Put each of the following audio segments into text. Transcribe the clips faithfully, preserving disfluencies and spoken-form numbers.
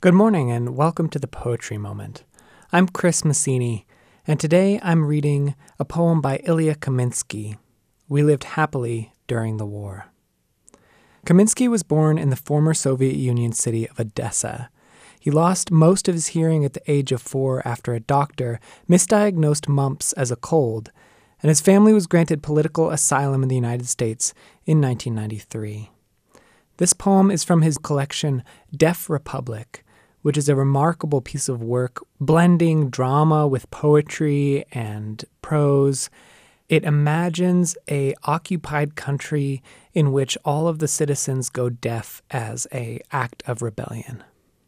Good morning and welcome to the Poetry Moment. I'm Chris Massini, and today I'm reading a poem by Ilya Kaminsky, We Lived Happily During the War. Kaminsky was born in the former Soviet Union city of Odessa. He lost most of his hearing at the age of four after a doctor misdiagnosed mumps as a cold, and his family was granted political asylum in the United States in nineteen ninety-three. This poem is from his collection Deaf Republic, which is a remarkable piece of work blending drama with poetry and prose. It imagines a occupied country in which all of the citizens go deaf as an act of rebellion.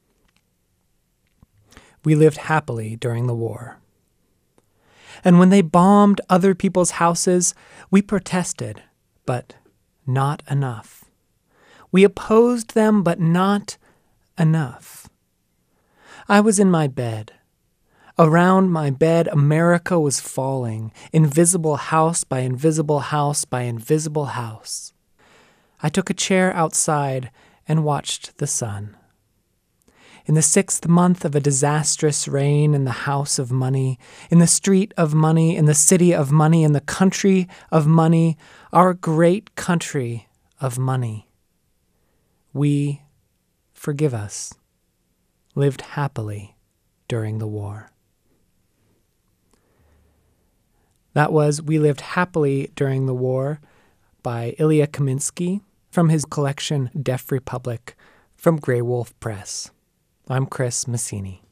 We lived happily during the war. And when they bombed other people's houses, we protested, but not enough. We opposed them, but not enough. I was in my bed. Around my bed, America was falling, invisible house by invisible house by invisible house. I took a chair outside and watched the sun. In the sixth month of a disastrous reign in the house of money, in the street of money, in the city of money, in the country of money, our great country of money, we, forgive us, lived happily during the war. That was We Lived Happily During the War by Ilya Kaminsky from his collection Deaf Republic from Grey Wolf Press. I'm Chris Massini.